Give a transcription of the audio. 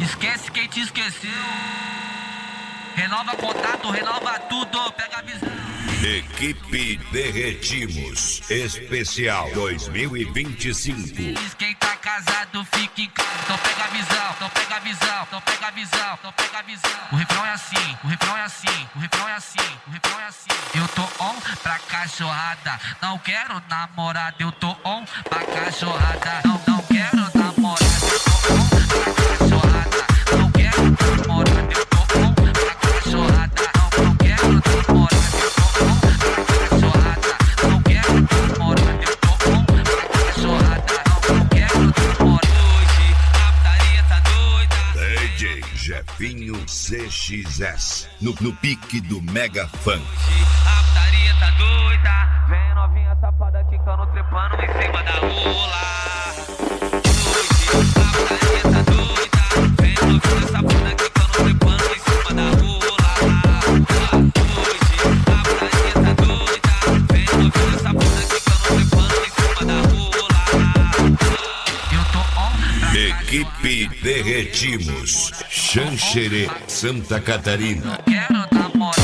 Esquece quem te esqueceu. Renova contato, renova tudo, pega a visão. Equipe Derretimos Especial 2025. Diz quem tá casado fica em casa. Então pega a visão, então pega a visão, então pega a visão, então pega a visão. O refrão é assim, o refrão é assim, o refrão é assim, o refrão é assim. Eu tô on pra cachorrada, não quero namorada. Eu tô on pra cachorrada, não quero namorada. Eu tô on pra cachorrada, não quero namorada. Eu tô on pra cachorrada, não quero namorada. Eu tô on pra cachorrada, não quero namorada. Eu tô on pra cachorrada, não quero namorada. Hoje a putaria tá doida. DJ Jefinho CXS no pique do Mega Funk. A putaria tá doida. Vem novinha safada quicando, trepando em cima da rola. Hoje a putaria tá doida. Vem novinha safada quicando, trepando em cima da rola. Hoje a putaria tá doida. Vem novinha safada quicando, trepando em cima da rola. Eu tô on pra Equipe Derretimos Xanxerê, Santa Catarina. quero namorar.